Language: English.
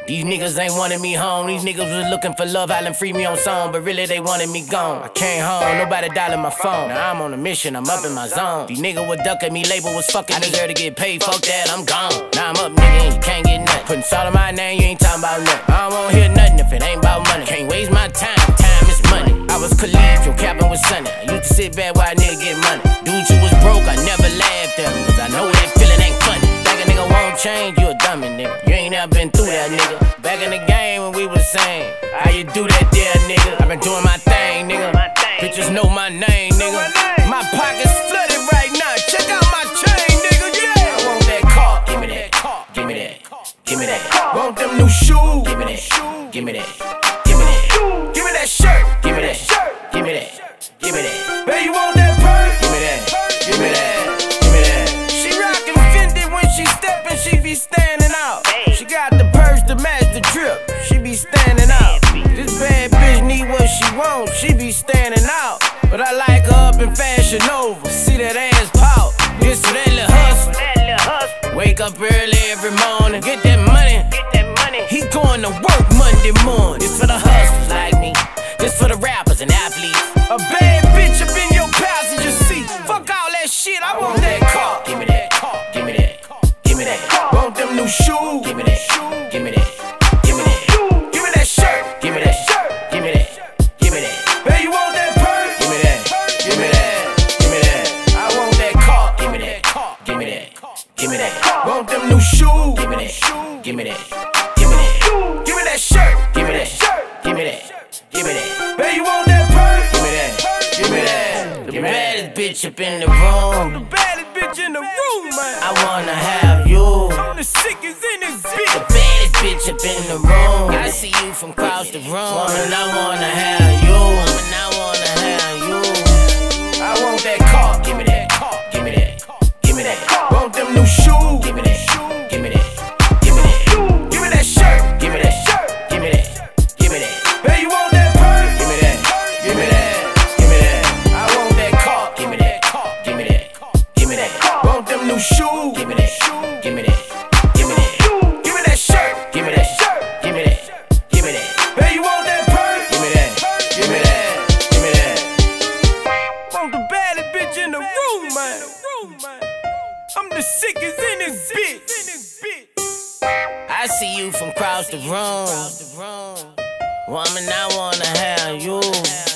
These niggas ain't wanted me home. These niggas was looking for love, Island free me on song, but really they wanted me gone. I came home, nobody dialing my phone. Now I'm on a mission, I'm up in my zone. These niggas was ducking me, label was fucking me. I deserve to get paid, fuck that, I'm gone. Now I'm up, nigga, and you can't get nothing. Putting salt on my name, you ain't talking about nothing. I don't wanna hear nothing if it ain't about money. Can't waste my time, time is money. I was Khalid, your capping was Sunny. I used to sit back while a nigga get money. Dude, you was broke, I never laughed at him, cause I know that feeling ain't funny. Think a nigga won't change, you a dummy, nigga. You ain't never been through that, nigga. Back in the game when we was saying, how you do that there, nigga? I been doing my thing, nigga. Bitches know my name, nigga. My pockets flooded right now. Check out my chain, nigga, yeah. I want that car, give me that car, give me that, give me that. Want them new shoes, give me that, give me that, give me that. Give me that shirt, give me that shirt, give me that, give me that. Baby, you want that purse? Give me that, give me that, give me that. She rockin' Fendi when she steppin', she be standing out. She got the purse to match the drip, she be standing out. This bad bitch need what she want, she be standing out. But I like her up in Fashion Nova, see that ass pop. This for that little hustle. Wake up early every morning, get that money. He going to work Monday morning. This for the hustlers like me, this for the rappers and athletes. A bad bitch up in your passenger seat. Fuck all that shit, I want that car. Give me that car, give me that, give me that. Want them new shoes? Give me that, give me that, give me that. Give me that shirt, give me that shirt, give me that, give me that. Baby, you want that purse? Give me that, give me that, give me that. I want that car, give me that car, give me that, give me that. Want them new shoes? Give me that, give me that, give me that. Give me that shirt, give me that shirt, give me that, give me that. Baby, you want that purse? Give me that, give me that. The baddest bitch up in the room. The baddest bitch in the room, man. I wanna have you. I'm the sickest in this bitch. The baddest bitch up in the room. I see you from across the room. And I wanna have you. And I wanna have you. I want that car. Give me that car. Give me that. Give me that. Want them new shoes? Give me that. Give me that. Give me that. Give me that shirt. Give me that shirt. Give me that. Give me that. Baby, you want that purse? Give me that. Give me that. Give me that. I want that car. Give me that car. Give me that. Give me that. Want them new shoes? Give me that. Give me that. Give me that. Give me that shirt. Give me that shirt. Give me that. Give me that. Baby, you want that purse? Give me that. Give me that. Give me that. Want the baddest bitch in the room, man. I'm the sickest in this bitch. I see you from across the room. Woman, I wanna have you.